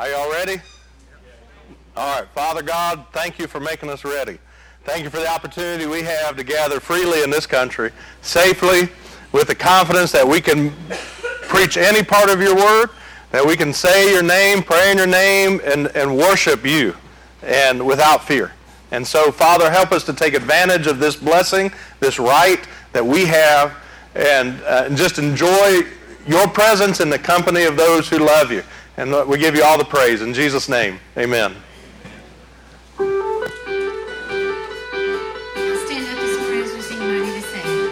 Are y'all ready? All right. Father God, thank you for making us ready. Thank you for the opportunity we have to gather freely in this country, safely, with the confidence that we can preach any part of your word, that we can say your name, pray in your name, and worship you, and without fear. And so, Father, help us to take advantage of this blessing, this right that we have, and just enjoy your presence in the company of those who love you. And we give you all the praise. In Jesus' name, amen. Stand up as praise we sing Mighty to Save.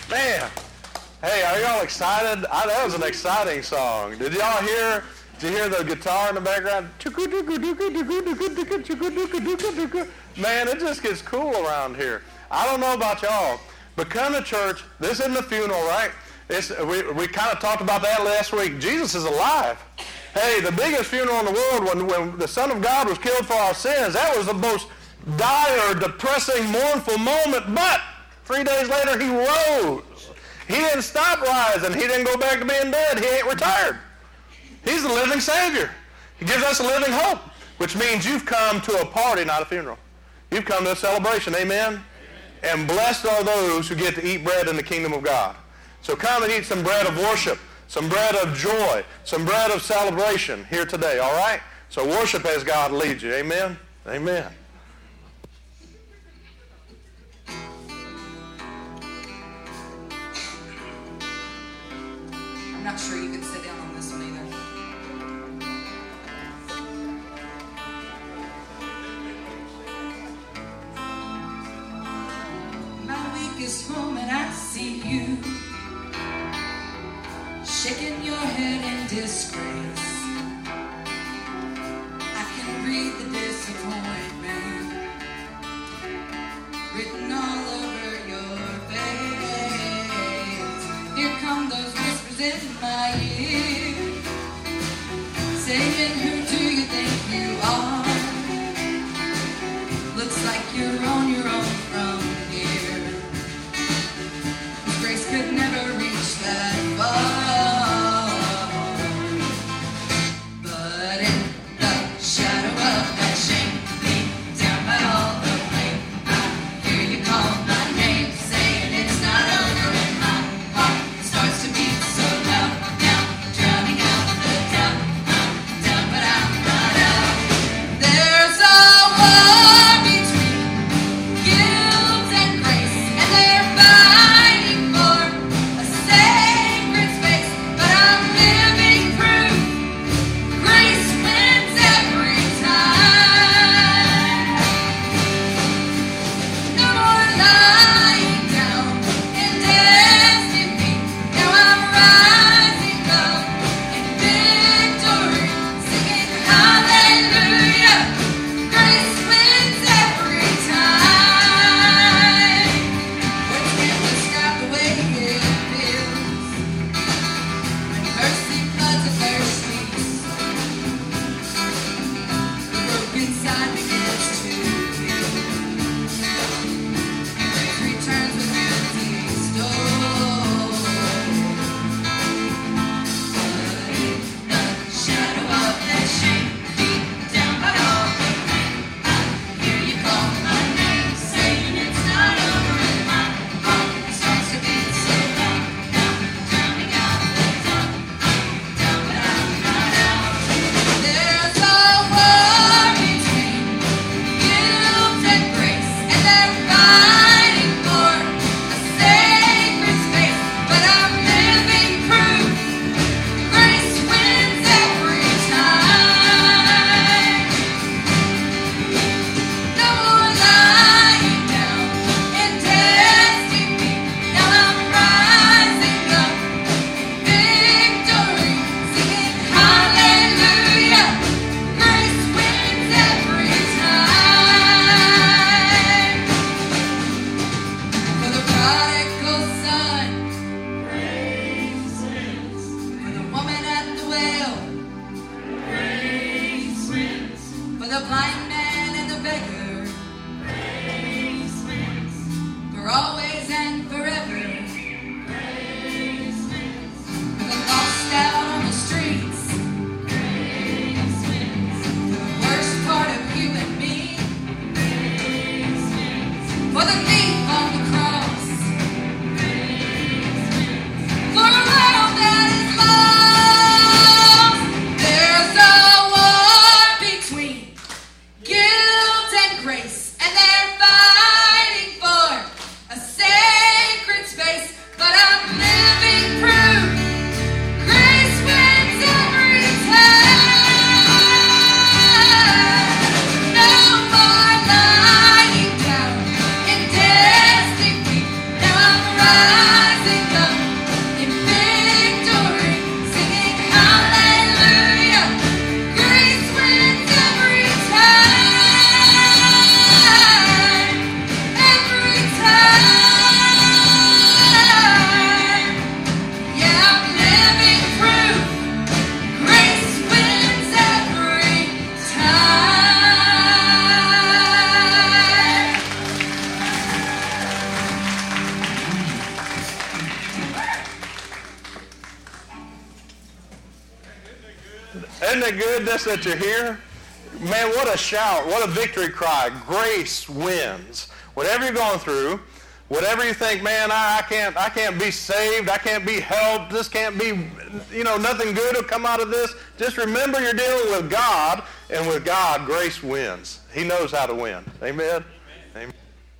Man, hey, are y'all excited? That was an exciting song. Did y'all hear? Did you hear the guitar in the background? Man, it just gets cool around here. I don't know about y'all, but come to church. This isn't a funeral, right? We kind of talked about that last week. Jesus is alive. Hey, the biggest funeral in the world, when the Son of God was killed for our sins, that was the most dire, depressing, mournful moment. But 3 days later, he rose. He didn't stop rising. He didn't go back to being dead. He ain't retired. He's the living Savior. He gives us a living hope, which means you've come to a party, not a funeral. You've come to a celebration. Amen? And blessed are those who get to eat bread in the kingdom of God. So come and eat some bread of worship, some bread of joy, some bread of celebration here today, all right? So worship as God leads you. Amen? Amen. I'm not sure you can sit down on this one either. My weakest moment I see you shaking your head in disgrace. I can read the disappointment written all over your face. Here come those whispers in my ear, saying, who do you think you are? Looks like you're on your own from here. Grace could never reach that far. But in the shadow of that shame, beat down by all the blame, I hear you call my name, saying it's not over, and my heart starts to beat so loud now, drowning out the doubt. I'm down, but I'm not out. There's a war between guilt and grace, and they're fighting for a sacred space. But I'm living proof grace wins every time. No more lying down in destiny. Now I'm rising up in victory, singing hallelujah. Grace wins every time. Words can't describe the way it feels when mercy floods a thirsty soul. The broken side begins to heal, and grace returns with empty stores. But in the shadow of that shame, beat down by all the pain, I hear you call my name, saying it's not over, and my heart starts to beat so loud now, drowning out the doubt. I'm down, but I'm not out. There's a war between guilt and grace, and they're fighting for a sacred space. But I'm living proof grace wins every time. No more lying down in destiny. Now I'm rising up in victory, singing hallelujah. Grace wins every time. For the prodigal son, grace wins. For the woman at the well, grace wins. For the blind man and the beggar, grace wins. For always and forever, grace wins. For the lost out on the streets, grace wins. For the worst part of you and me, grace wins. For the thief on the cross, grace wins. For a world that is lost. There's a war between guilt and grace, and they're fighting for a sacred space. But I'm living proof grace wins every time. No more lying down in destiny. Isn't it good that you're here? Man, what a shout. What a victory cry. Grace wins. Whatever you're going through, whatever you think, man, I can't be saved. I can't be helped. This can't be, nothing good will come out of this. Just remember you're dealing with God, and with God, grace wins. He knows how to win. Amen? Amen.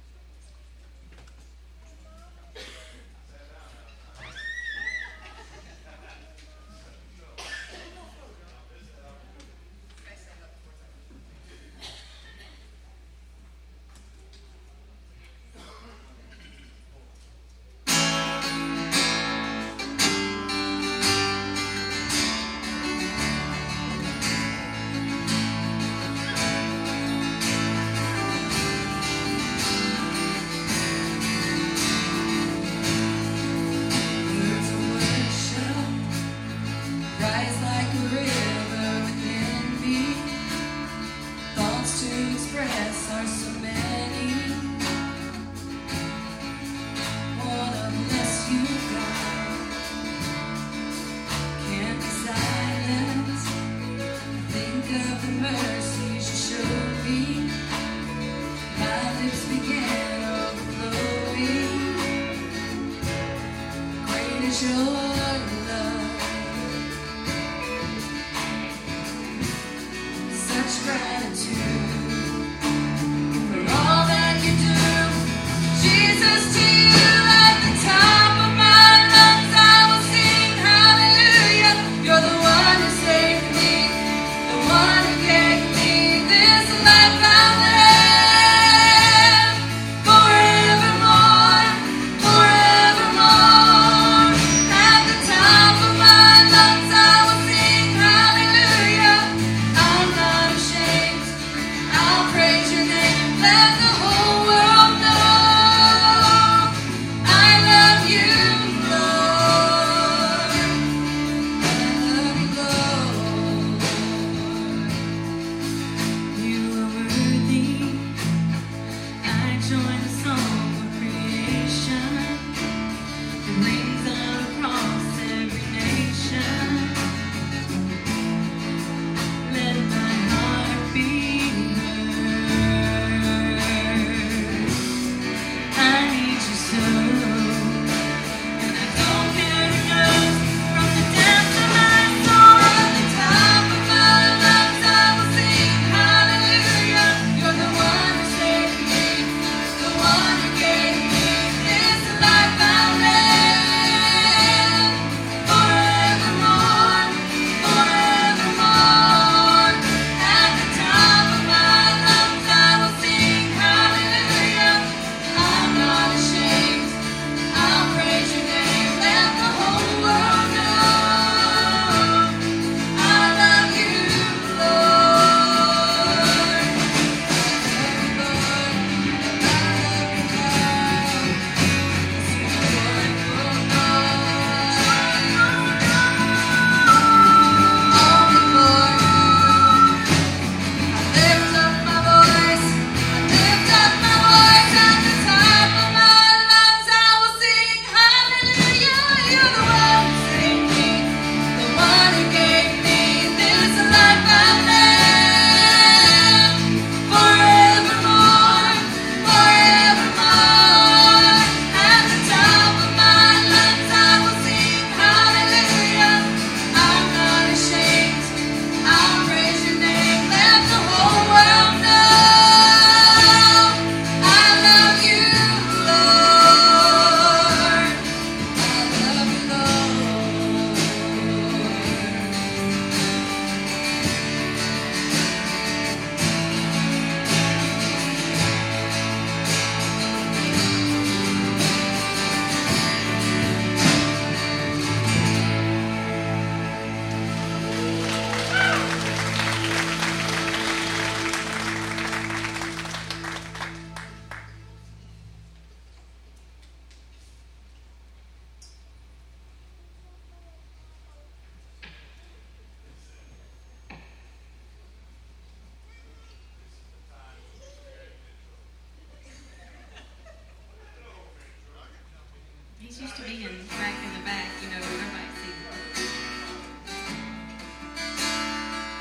He's used to being back in the back, where everybody sees him.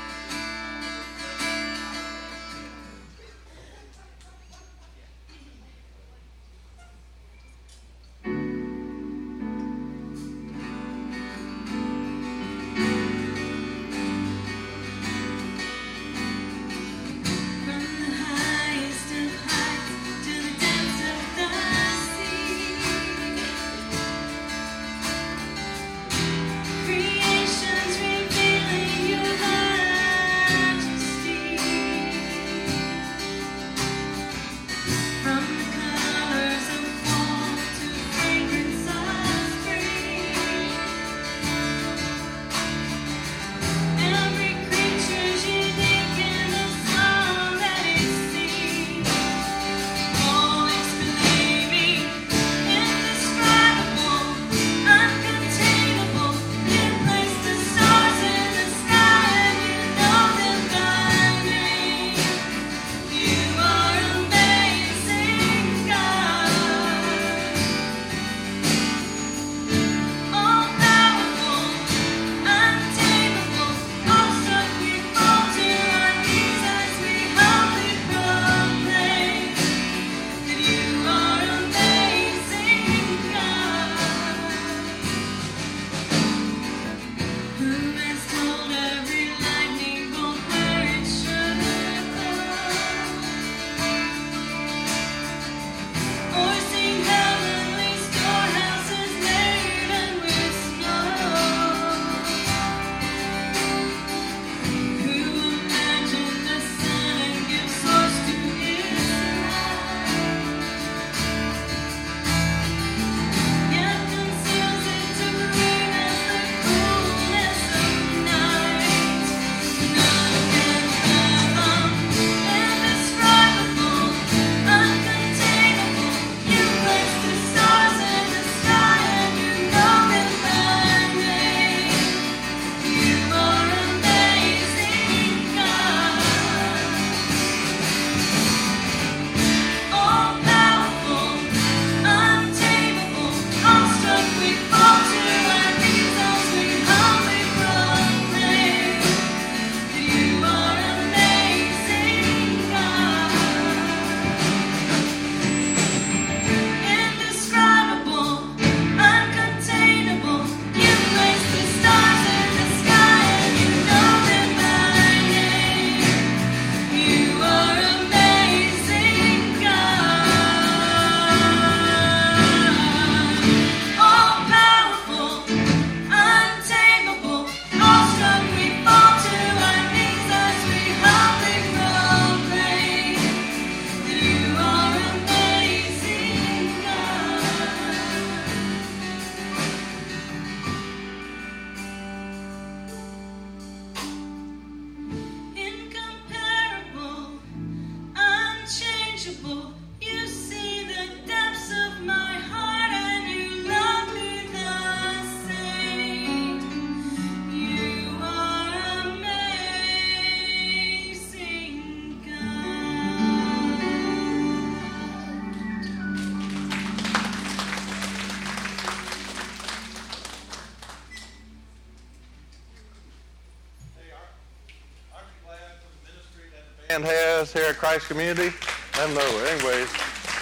band has here at Christ Community. Let them know. Anyways,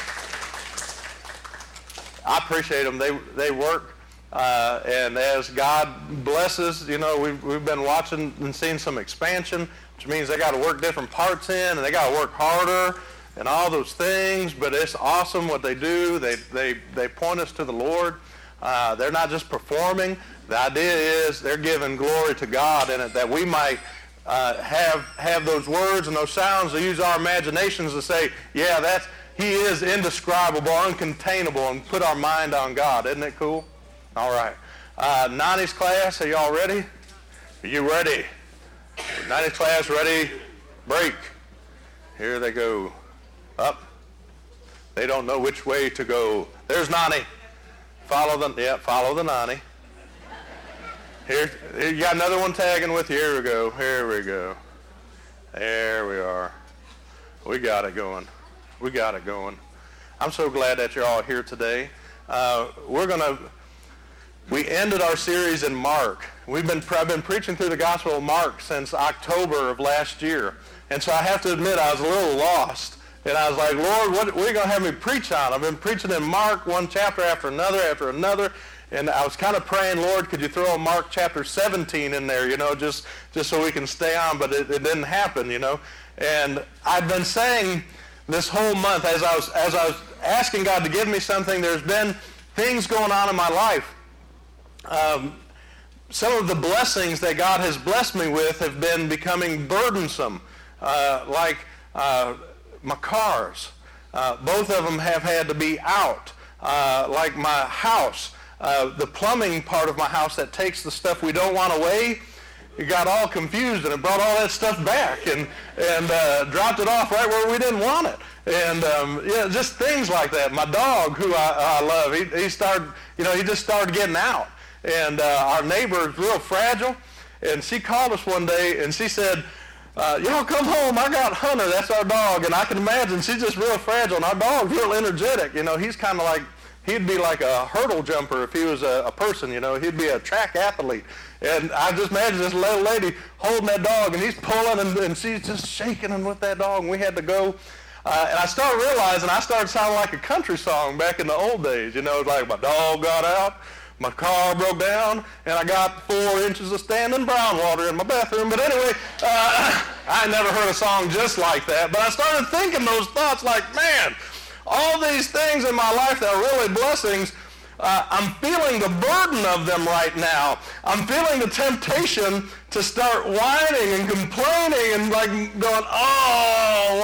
I appreciate them. They work, and as God blesses, you know, we've been watching and seeing some expansion, which means they got to work different parts in, and they got to work harder, and all those things. But it's awesome what they do. They point us to the Lord. They're not just performing. The idea is they're giving glory to God in it, that we might have those words and those sounds to use our imaginations to say, yeah, he is indescribable, uncontainable, and put our mind on God. Isn't it cool? All right. 90s class, are y'all ready? Are you ready? 90s class, ready? Break. Here they go. Up. They don't know which way to go. There's 90. Follow the 90. Here, you got another one tagging with you. Here we go. Here we go. There we are. We got it going. We got it going. I'm so glad that you're all here today. We ended our series in Mark. I've been preaching through the Gospel of Mark since October of last year. And so I have to admit I was a little lost. And I was like, Lord, what are you going to have me preach on? I've been preaching in Mark one chapter after another. And I was kind of praying, Lord, could you throw a Mark chapter 17 in there, you know, just so we can stay on. But it didn't happen, you know. And I've been saying this whole month, as I was asking God to give me something, there's been things going on in my life. Some of the blessings that God has blessed me with have been becoming burdensome, like my cars. Both of them have had to be out, like my house. The plumbing part of my house that takes the stuff we don't want away, it got all confused and it brought all that stuff back and dropped it off right where we didn't want it. And just things like that. My dog, who I love, he just started getting out. And our neighbor is real fragile. And she called us one day and she said, y'all come home, I got Hunter, that's our dog. And I can imagine she's just real fragile. And our dog's real energetic. You know, he's kind of like, he'd be like a hurdle jumper if he was a person, you know. He'd be a track athlete. And I just imagine this little lady holding that dog, and he's pulling, and she's just shaking him with that dog, and we had to go. And I started realizing I started sounding like a country song back in the old days, you know, like my dog got out, my car broke down, and I got 4 inches of standing brown water in my bathroom. But anyway, I never heard a song just like that. But I started thinking those thoughts like, man, all these things in my life that are really blessings, I'm feeling the burden of them right now. I'm feeling the temptation to start whining and complaining and like going, oh,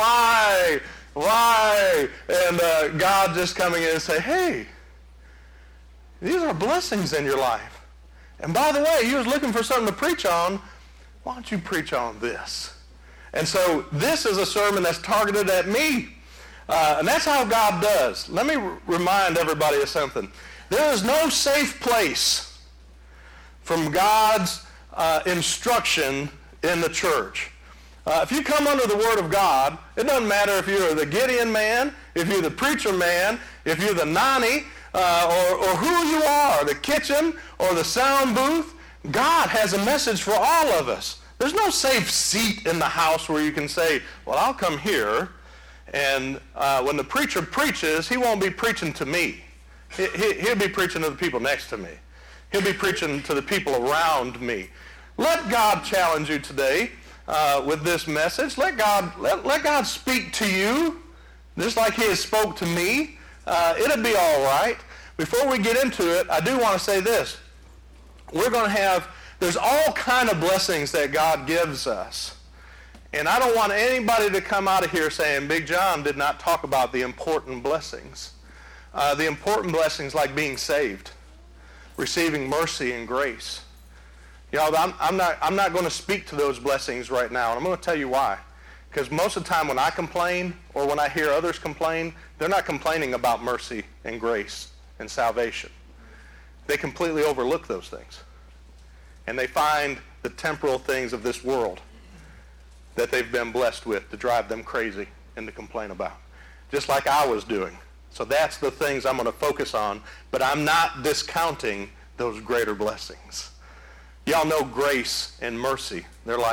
why? And God just coming in and say, hey, these are blessings in your life. And by the way, you was looking for something to preach on. Why don't you preach on this? And so this is a sermon that's targeted at me. And that's how God does. Let me remind everybody of something. There is no safe place from God's instruction in the church. If you come under the Word of God, it doesn't matter if you're the Gideon man, if you're the preacher man, if you're the nanny, or who you are, the kitchen or the sound booth, God has a message for all of us. There's no safe seat in the house where you can say, well, I'll come here. And when the preacher preaches, he won't be preaching to me. He'll be preaching to the people next to me. He'll be preaching to the people around me. Let God challenge you today with this message. Let God speak to you just like he has spoke to me. It'll be all right. Before we get into it, I do want to say this. There's all kind of blessings that God gives us. And I don't want anybody to come out of here saying Big John did not talk about the important blessings. The important blessings like being saved, receiving mercy and grace. You know, I'm not going to speak to those blessings right now, and I'm going to tell you why. Because most of the time when I complain or when I hear others complain, they're not complaining about mercy and grace and salvation. They completely overlook those things. And they find the temporal things of this world that they've been blessed with to drive them crazy and to complain about, just like I was doing. So that's the things I'm going to focus on, but I'm not discounting those greater blessings. Y'all know grace and mercy. They're like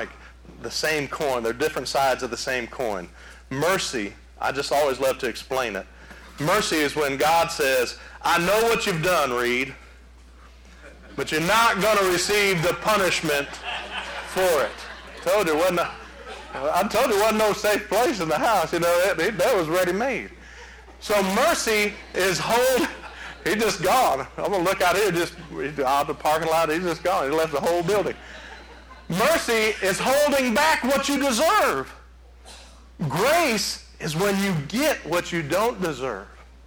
the same coin. They're different sides of the same coin. Mercy, I just always love to explain it. Mercy is when God says, I know what you've done, Reed, but you're not going to receive the punishment for it. I told you it wasn't no safe place in the house. That was ready-made. So mercy is he's just gone. I'm going to look out here, he's out the parking lot, he's just gone. He left the whole building. Mercy is holding back what you deserve. Grace is when you get what you don't deserve.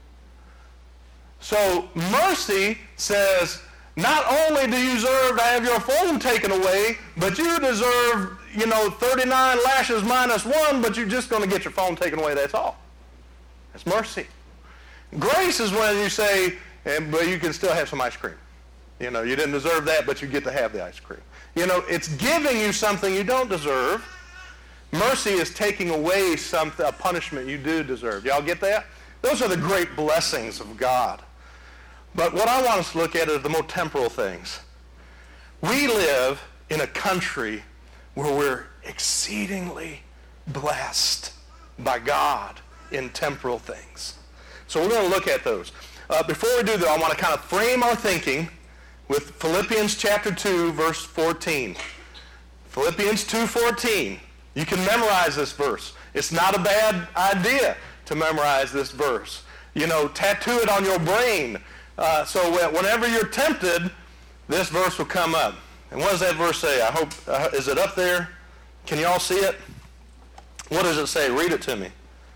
So mercy says, not only do you deserve to have your phone taken away, but you deserve, 39 lashes minus 1, but you're just going to get your phone taken away, that's all. That's mercy. Grace is when you say, but you can still have some ice cream. You didn't deserve that, but you get to have the ice cream. It's giving you something you don't deserve. Mercy is taking away a punishment you do deserve. Y'all get that? Those are the great blessings of God. But what I want us to look at are the more temporal things. We live in a country where we're exceedingly blessed by God in temporal things. So we're going to look at those. Before we do that, I want to kind of frame our thinking with Philippians chapter 2, verse 14. Philippians 2:14. You can memorize this verse. It's not a bad idea to memorize this verse. Tattoo it on your brain. So whenever you're tempted, this verse will come up. And what does that verse say? I hope, is it up there? Can you all see it? What does it say? Read it to me.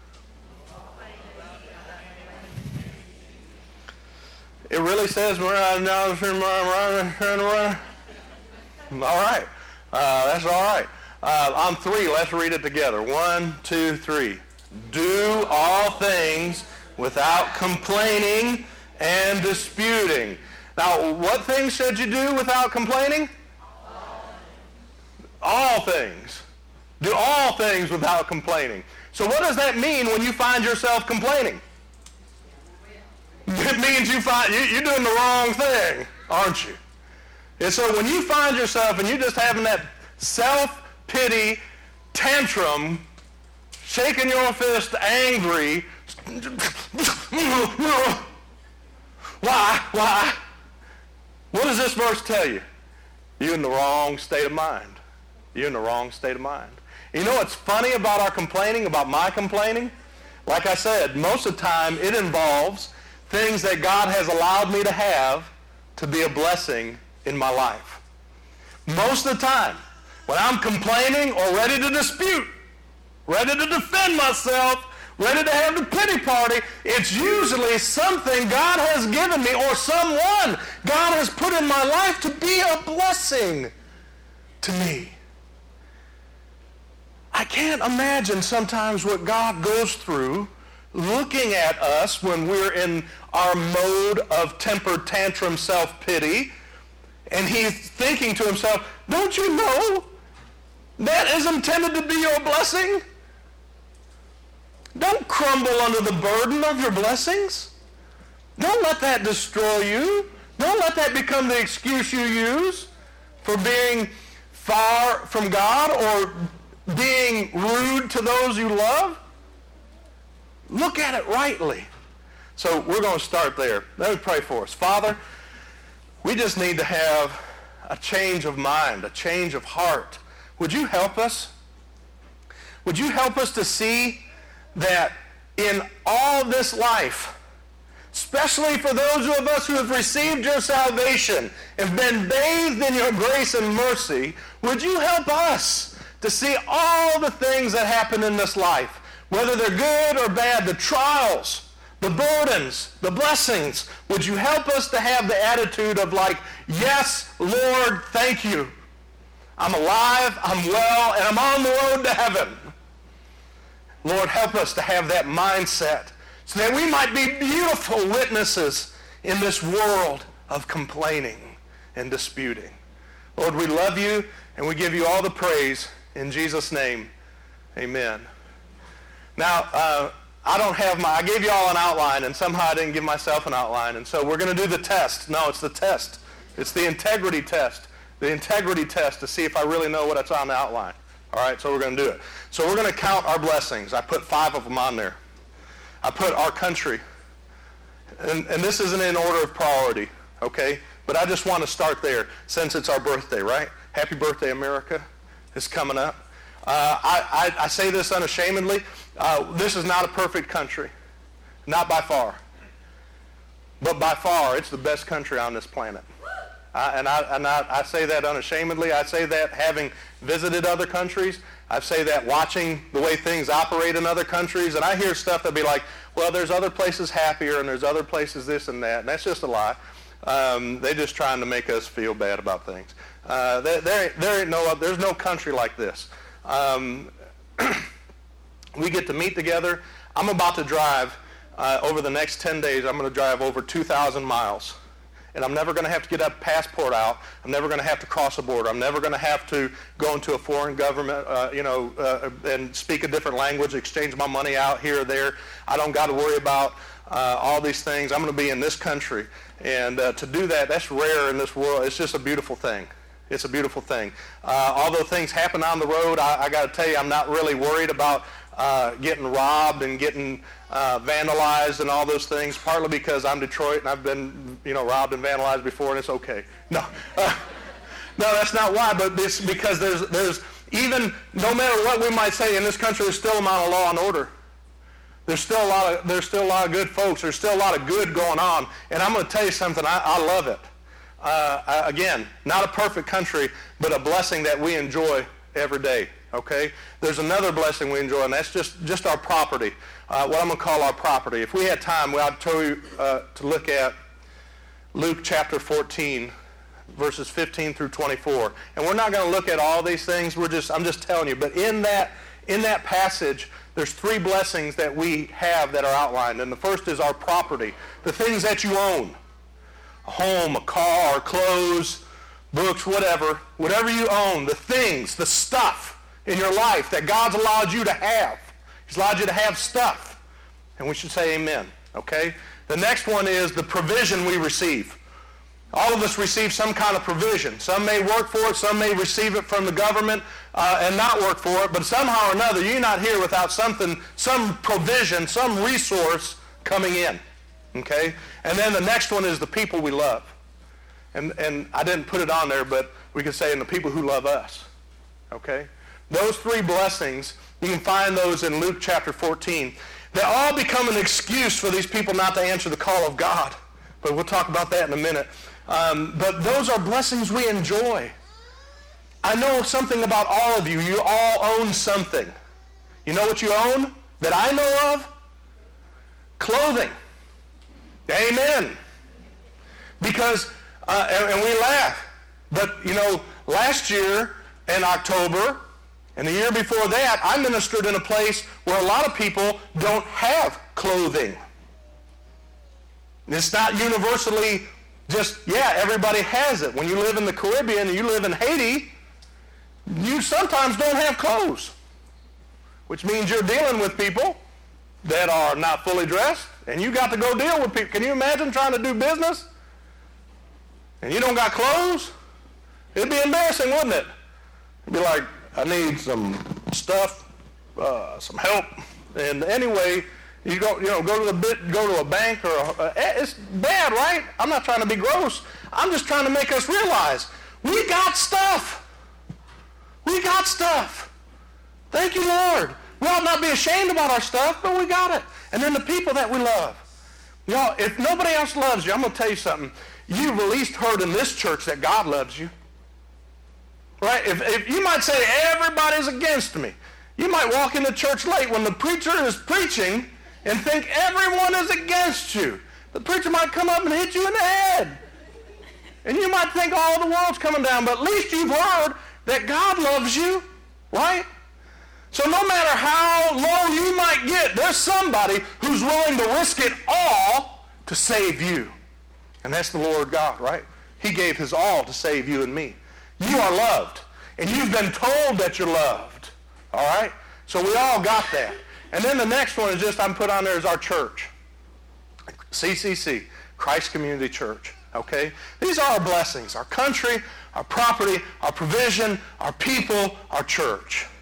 It really says, all right. That's all right. On 3, let's read it together. 1, 2, 3. Do all things without complaining and disputing. Now, what things should you do without complaining? All things. Do all things without complaining. So what does that mean when you find yourself complaining? It means you're doing the wrong thing, aren't you? And so when you find yourself and you're just having that self-pity tantrum, shaking your fist angry, why? What does this verse tell you? You're in the wrong state of mind. You're in the wrong state of mind. You know what's funny about our complaining, about my complaining? Like I said, most of the time it involves things that God has allowed me to have to be a blessing in my life. Most of the time, when I'm complaining or ready to dispute, ready to defend myself, ready to have the pity party, it's usually something God has given me or someone God has put in my life to be a blessing to me. I can't imagine sometimes what God goes through looking at us when we're in our mode of temper tantrum self-pity, and he's thinking to himself, don't you know that is intended to be your blessing? Don't crumble under the burden of your blessings. Don't let that destroy you. Don't let that become the excuse you use for being far from God or being rude to those you love. Look at it rightly. So we're going to start there. Let me pray for us. Father, we just need to have a change of mind, a change of heart. Would you help us? Would you help us to see that in all this life, especially for those of us who have received your salvation and been bathed in your grace and mercy, would you help us to see all the things that happen in this life, whether they're good or bad, the trials, the burdens, the blessings? Would you help us to have the attitude of like, yes, Lord, thank you. I'm alive, I'm well, and I'm on the road to heaven. Lord, help us to have that mindset so that we might be beautiful witnesses in this world of complaining and disputing. Lord, we love you and we give you all the praise in Jesus' name. Amen. Now, I gave you all an outline, and somehow I didn't give myself an outline, and so we're going to do the test. No, it's the test. It's the integrity test. The integrity test to see if I really know what's on the outline. All right, so we're going to do it. So we're going to count our blessings. I put 5 of them on there. I put our country. And this isn't in order of priority, okay? But I just want to start there since it's our birthday, right? Happy birthday, America. It's coming up. I say this unashamedly. This is not a perfect country. Not by far. But by far, it's the best country on this planet. I say that unashamedly. I say that having visited other countries. I say that watching the way things operate in other countries. And I hear stuff that be like, well, there's other places happier and there's other places this and that. And that's just a lie. They're just trying to make us feel bad about things. There's no country like this. We get to meet together. I'm about to drive, over the next 10 days, I'm going to drive over 2,000 miles. And I'm never going to have to get a passport out. I'm never going to have to cross a border. I'm never going to have to go into a foreign government, and speak a different language, exchange my money out here or there. I don't got to worry about all these things. I'm going to be in this country. And to do that, that's rare in this world. It's just a beautiful thing. It's a beautiful thing. Although things happen on the road, I got to tell you, I'm not really worried about getting robbed and getting vandalized and all those things, partly because I'm Detroit and I've been, robbed and vandalized before, and it's okay. No, that's not why, but it's because there's even, no matter what we might say in this country, there's still a amount of law and order. There's still a lot of good folks. There's still a lot of good going on, and I'm going to tell you something. I love it. Again, not a perfect country, but a blessing that we enjoy every day. Okay? There's another blessing we enjoy, and that's just our property. What I'm going to call our property. If we had time, I'd tell you to look at Luke chapter 14, verses 15 through 24. And we're not going to look at all these things. I'm just telling you. But in that passage, there's 3 blessings that we have that are outlined. And the first is our property, the things that you own. A home, a car, clothes, books, whatever you own, the things, the stuff in your life that God's allowed you to have. He's allowed you to have stuff. And we should say amen, okay? The next one is the provision we receive. All of us receive some kind of provision. Some may work for it, some may receive it from the government and not work for it, but somehow or another, you're not here without something, some provision, some resource coming in, okay? And then the next one is the people we love. And I didn't put it on there, but we could say, and the people who love us, okay? Those 3 blessings, you can find those in Luke chapter 14. They all become an excuse for these people not to answer the call of God. But we'll talk about that in a minute. But those are blessings we enjoy. I know something about all of you. You all own something. You know what you own that I know of? Clothing. Amen. Because, and we laugh, but last year in October, and the year before that, I ministered in a place where a lot of people don't have clothing. It's not universally just, everybody has it. When you live in the Caribbean and you live in Haiti, you sometimes don't have clothes, which means you're dealing with people that are not fully dressed, and you got to go deal with people. Can you imagine trying to do business and you don't got clothes? It'd be embarrassing, wouldn't it? It'd be like, I need some stuff, some help. And anyway, you go to a bank or it's bad, right? I'm not trying to be gross. I'm just trying to make us realize we got stuff. We got stuff. Thank you, Lord. We ought not be ashamed about our stuff, but we got it. And then the people that we love. Y'all, if nobody else loves you, I'm going to tell you something. You've at least heard in this church that God loves you. Right? If you might say, everybody's against me. You might walk into church late when the preacher is preaching and think everyone is against you. The preacher might come up and hit you in the head. And you might think all the world's coming down, but at least you've heard that God loves you, right? So no matter how low you might get, there's somebody who's willing to risk it all to save you. And that's the Lord God, right? He gave his all to save you and me. You are loved. And you've been told that you're loved. All right? So we all got that. And then the next one is just, I'm put on there, is our church. CCC, Christ Community Church. Okay? These are our blessings. Our country, our property, our provision, our people, our church.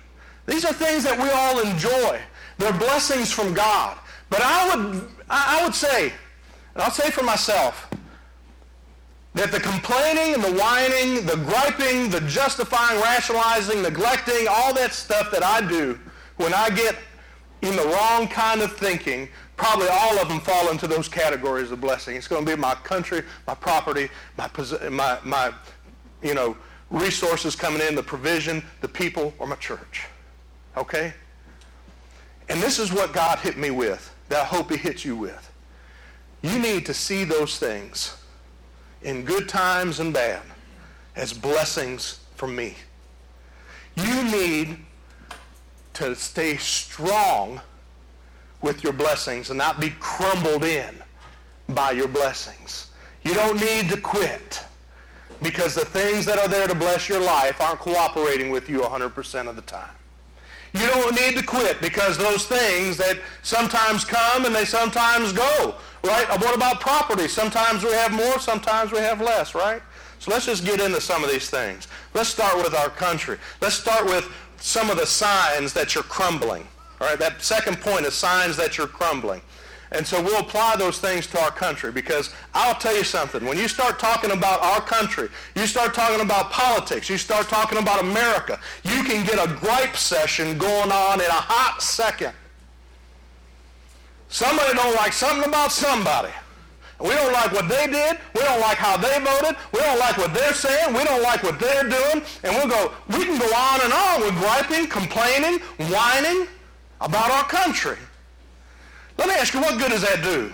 These are things that we all enjoy. They're blessings from God. But I would say, and I'll say for myself, that the complaining and the whining, the griping, the justifying, rationalizing, neglecting, all that stuff that I do when I get in the wrong kind of thinking, probably all of them fall into those categories of blessing. It's going to be my country, my property, my resources coming in, the provision, the people, or my church. Okay? And this is what God hit me with, that I hope he hits you with. You need to see those things in good times and bad as blessings from me. You need to stay strong with your blessings and not be crumbled in by your blessings. You don't need to quit because the things that are there to bless your life aren't cooperating with you 100% of the time. You don't need to quit because those things that sometimes come and they sometimes go, right? What about property? Sometimes we have more, sometimes we have less, right? So let's just get into some of these things. Let's start with our country. Let's start with some of the signs that you're crumbling. All right, that second point is signs that you're crumbling. And so we'll apply those things to our country because I'll tell you something. When you start talking about our country, you start talking about politics, you start talking about America, you can get a gripe session going on in a hot second. Somebody don't like something about somebody. We don't like what they did. We don't like how they voted. We don't like what they're saying. We don't like what they're doing. And we can go on and on with griping, complaining, whining about our country. Let me ask you, what good does that do?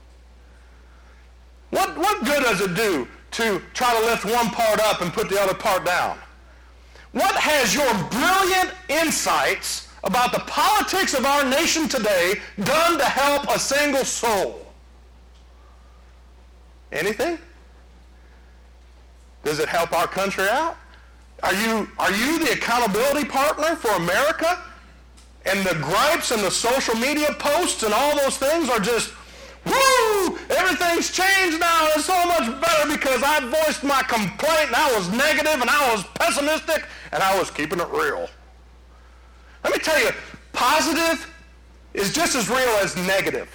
What good does it do to try to lift one part up and put the other part down? What has your brilliant insights about the politics of our nation today done to help a single soul? Anything? Does it help our country out? Are you the accountability partner for America? And the gripes and the social media posts and all those things are just, woo, everything's changed now. It's so much better because I voiced my complaint and I was negative and I was pessimistic and I was keeping it real. Let me tell you, positive is just as real as negative.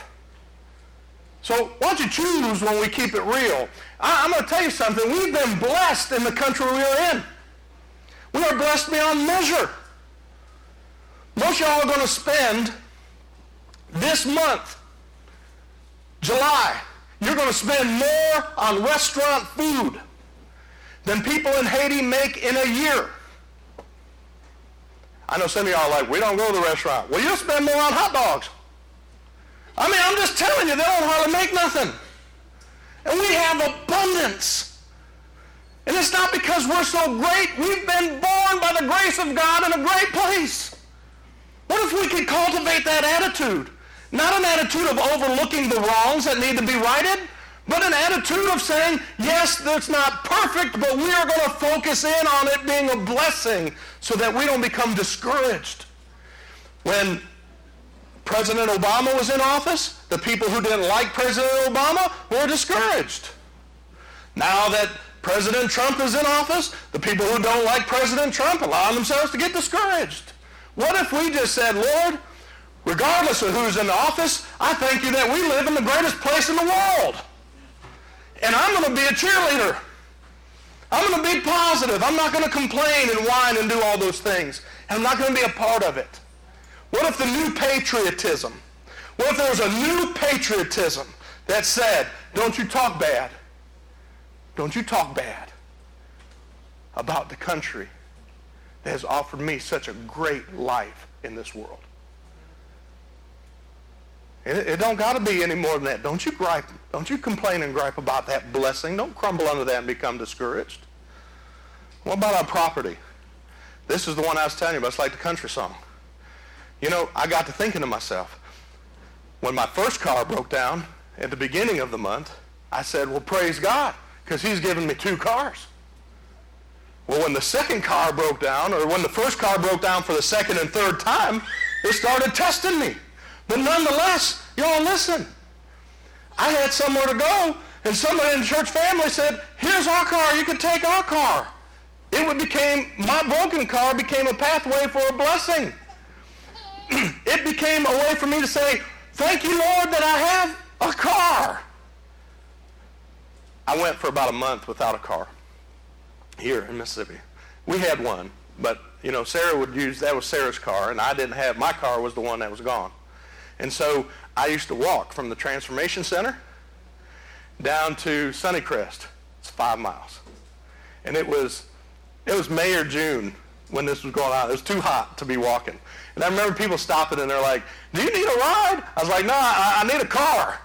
So why don't you choose when we keep it real? I'm going to tell you something. We've been blessed in the country we're in. We are blessed beyond measure. Most of y'all are going to spend this month, July, you're going to spend more on restaurant food than people in Haiti make in a year. I know some of y'all are like, we don't go to the restaurant. Well, you'll spend more on hot dogs. I mean, I'm just telling you, they don't hardly make nothing. And we have abundance. And it's not because we're so great. We've been born by the grace of God in a great place. What if we could cultivate that attitude? Not an attitude of overlooking the wrongs that need to be righted, but an attitude of saying, yes, that's not perfect, but we are going to focus in on it being a blessing so that we don't become discouraged. When President Obama was in office, the people who didn't like President Obama were discouraged. Now that President Trump is in office, the people who don't like President Trump allow themselves to get discouraged. What if we just said, Lord, regardless of who's in the office, I thank you that we live in the greatest place in the world. And I'm going to be a cheerleader. I'm going to be positive. I'm not going to complain and whine and do all those things. And I'm not going to be a part of it. What if the new patriotism, what if there was a new patriotism that said, don't you talk bad. Don't you talk bad about the country that has offered me such a great life in this world. It don't got to be any more than that. Don't you gripe. Don't you complain and gripe about that blessing. Don't crumble under that and become discouraged. What about our property? This is the one I was telling you about. It's like the country song. You know, I got to thinking to myself, when my first car broke down at the beginning of the month, I said, well, praise God, because he's given me 2 cars. Well, when the second car broke down, or when the first car broke down for the second and third time, it started testing me. But nonetheless, y'all listen. I had somewhere to go, and somebody in the church family said, here's our car, you can take our car. My broken car became a pathway for a blessing. It became a way for me to say, thank you, Lord, that I have a car. I went for about a month without a car here in Mississippi. We had one, but, Sarah would use, that was Sarah's car, and I didn't have, my car was the one that was gone. And so I used to walk from the Transformation Center down to Sunnycrest. It's 5 miles. And it was May or June when this was going on. It was too hot to be walking. And I remember people stopping and they're like, do you need a ride? I was like, no, I need a car,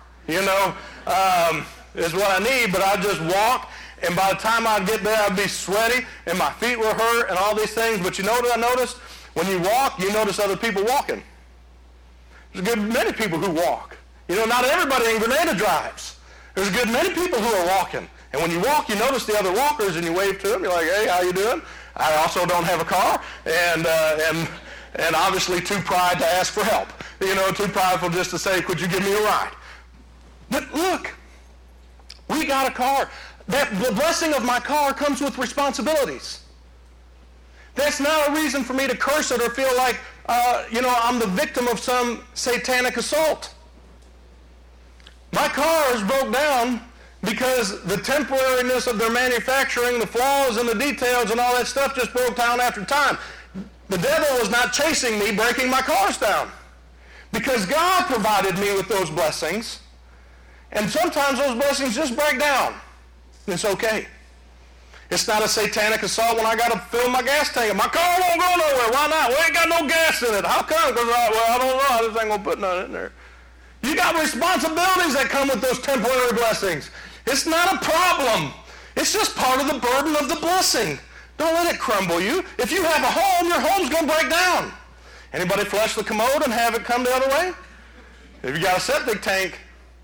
is what I need, but I just walk, and by the time I'd get there, I'd be sweaty, and my feet were hurt, and all these things. But you know what I noticed? When you walk, you notice other people walking. There's a good many people who walk. Not everybody in Grenada drives. There's a good many people who are walking. And when you walk, you notice the other walkers, and you wave to them. You're like, hey, how you doing? I also don't have a car, and obviously too pride to ask for help. Too prideful just to say, could you give me a ride? But look, we got a car. The blessing of my car comes with responsibilities. That's not a reason for me to curse it or feel like, I'm the victim of some satanic assault. My cars broke down because the temporariness of their manufacturing, the flaws and the details and all that stuff just broke down after time. The devil was not chasing me, breaking my cars down. Because God provided me with those blessings. And sometimes those blessings just break down. It's okay. It's not a satanic assault when I got to fill my gas tank. My car won't go nowhere. Why not? We ain't got no gas in it. How come? Because, I don't know. I just ain't going to put none in there. You got responsibilities that come with those temporary blessings. It's not a problem. It's just part of the burden of the blessing. Don't let it crumble you. If you have a home, your home's going to break down. Anybody flush the commode and have it come the other way? If you got a septic tank,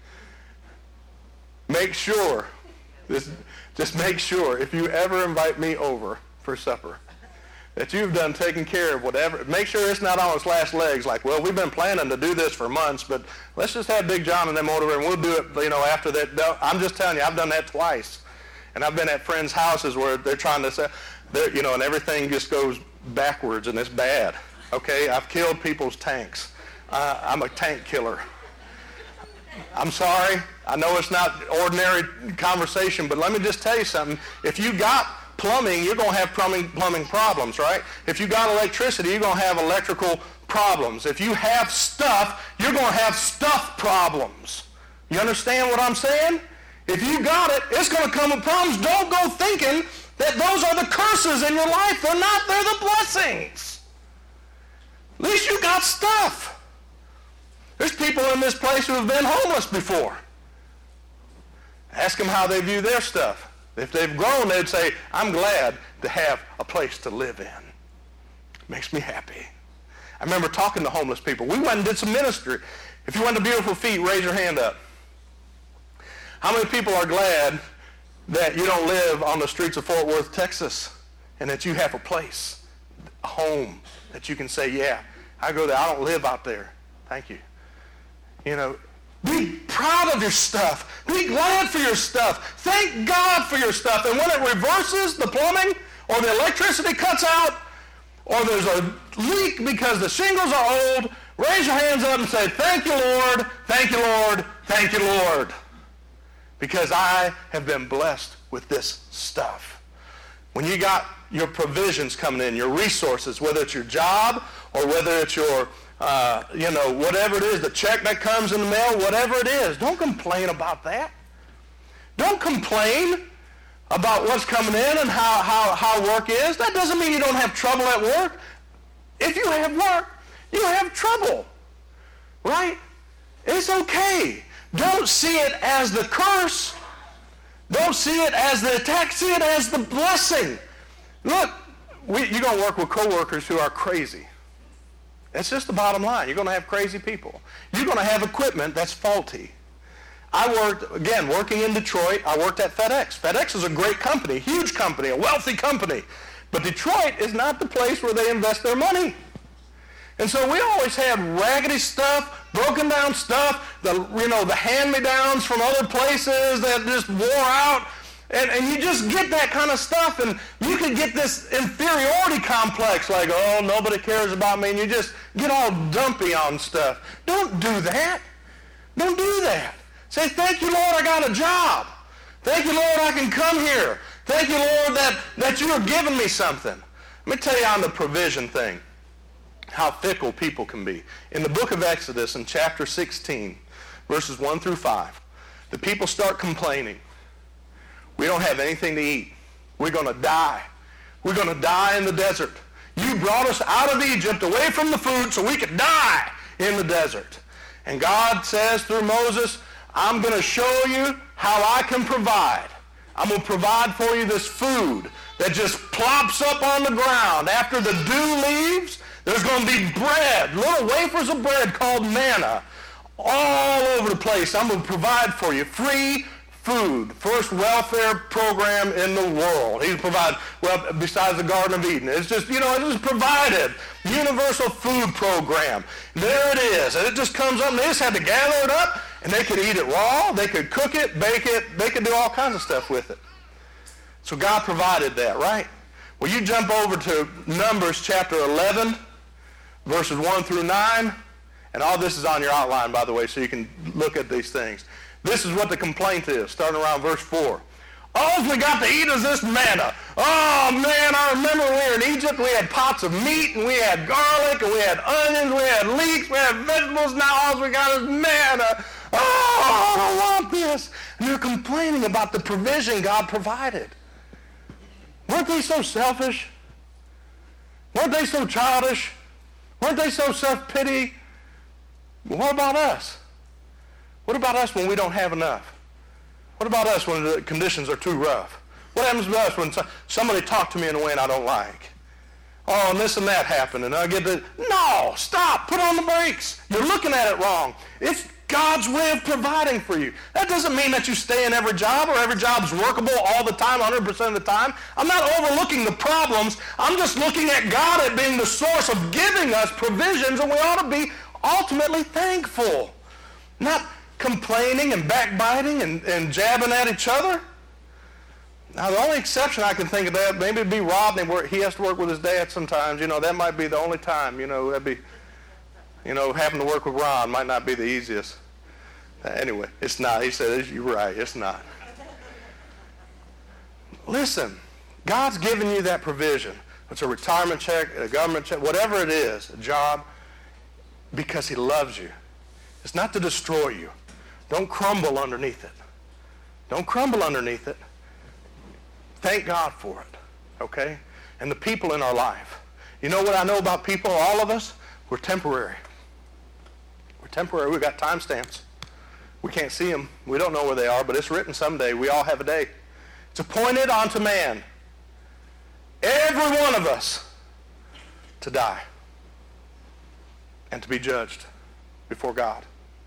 make sure, just make sure, if you ever invite me over for supper, that you've done taking care of whatever. Make sure it's not on its last legs like, well, we've been planning to do this for months, but let's just have Big John and them over and we'll do it, after that. No, I'm just telling you, I've done that twice. And I've been at friends' houses where they're trying to say, and everything just goes backwards and it's bad. Okay, I've killed people's tanks. I'm a tank killer. I'm sorry. I know it's not ordinary conversation, but let me just tell you something. If you got plumbing, you're going to have plumbing problems, right? If you got electricity, you're going to have electrical problems. If you have stuff, you're going to have stuff problems. You understand what I'm saying? If you got it, it's going to come with problems. Don't go thinking that those are the curses in your life. They're not. They're the blessings. At least you got stuff. There's people in this place who have been homeless before. Ask them how they view their stuff. If they've grown, they'd say, I'm glad to have a place to live in. Makes me happy. I remember talking to homeless people. We went and did some ministry. If you went to Beautiful Feet, raise your hand up. How many people are glad that you don't live on the streets of Fort Worth, Texas, and that you have a place, a home, that you can say, yeah, I go there. I don't live out there. Thank you. Be proud of your stuff. Be glad for your stuff. Thank God for your stuff. And when it reverses, the plumbing, or the electricity cuts out, or there's a leak because the shingles are old, raise your hands up and say, thank you, Lord. Thank you, Lord. Thank you, Lord. Because I have been blessed with this stuff. When you got your provisions coming in, your resources, whether it's your job or whether it's your, whatever it is, the check that comes in the mail, whatever it is, don't complain about that. Don't complain about what's coming in and how work is. That doesn't mean you don't have trouble at work. If you have work, you have trouble, right? It's okay. Don't see it as the curse. Don't see it as the attack. See it as the blessing. Look, you're going to work with coworkers who are crazy. That's just the bottom line. You're going to have crazy people. You're going to have equipment that's faulty. Working in Detroit, I worked at FedEx. FedEx is a great company, huge company, a wealthy company. But Detroit is not the place where they invest their money. And so we always had raggedy stuff, broken down stuff, the hand-me-downs from other places that just wore out. And you just get that kind of stuff, and you can get this inferiority complex, like, oh, nobody cares about me, and you just get all dumpy on stuff. Don't do that. Don't do that. Say, thank you, Lord, I got a job. Thank you, Lord, I can come here. Thank you, Lord, that you are giving me something. Let me tell you on the provision thing, how fickle people can be. In the book of Exodus, in chapter 16, verses 1 through 5, the people start complaining. We don't have anything to eat. We're going to die. We're going to die in the desert. You brought us out of Egypt away from the food so we could die in the desert. And God says through Moses, I'm going to show you how I can provide. I'm going to provide for you this food that just plops up on the ground. After the dew leaves, there's going to be bread, little wafers of bread called manna, all over the place. I'm going to provide for you free food, first welfare program in the world. He provided, well, besides the Garden of Eden. It's just, it just provided. Universal food program. There it is. And it just comes up, and they just had to gather it up, and they could eat it raw, they could cook it, bake it, they could do all kinds of stuff with it. So God provided that, right? Well, you jump over to Numbers chapter 11, verses 1 through 9, and all this is on your outline, by the way, so you can look at these things. This is what the complaint is, starting around verse 4. All we got to eat is this manna. Oh, man, I remember when we were in Egypt, we had pots of meat, and we had garlic, and we had onions, we had leeks, we had vegetables. Now all we got is manna. Oh, I don't want this. And they're complaining about the provision God provided. Weren't they so selfish? Weren't they so childish? Weren't they so self-pity? What about us? What about us when we don't have enough? What about us when the conditions are too rough? What happens to us when somebody talks to me in a way I don't like? Oh, and this and that happened, and I get the... No, stop. Put on the brakes. You're looking at it wrong. It's God's way of providing for you. That doesn't mean that you stay in every job or every job's workable all the time, 100% of the time. I'm not overlooking the problems. I'm just looking at God as being the source of giving us provisions, and we ought to be ultimately thankful. Not complaining and backbiting and jabbing at each other. Now, the only exception I can think of that, maybe it'd be Rodney, where he has to work with his dad sometimes. That might be the only time. That'd be, having to work with Ron might not be the easiest. Anyway, it's not. He said, you're right, it's not. Listen, God's given you that provision. It's a retirement check, a government check, whatever it is, a job, because he loves you. It's not to destroy you. Don't crumble underneath it. Don't crumble underneath it. Thank God for it, okay? And the people in our life. You know what I know about people, all of us? We're temporary. We're temporary. We've got timestamps. We can't see them. We don't know where they are, but it's written someday. We all have a day. It's appointed unto man, every one of us, to die and to be judged before God.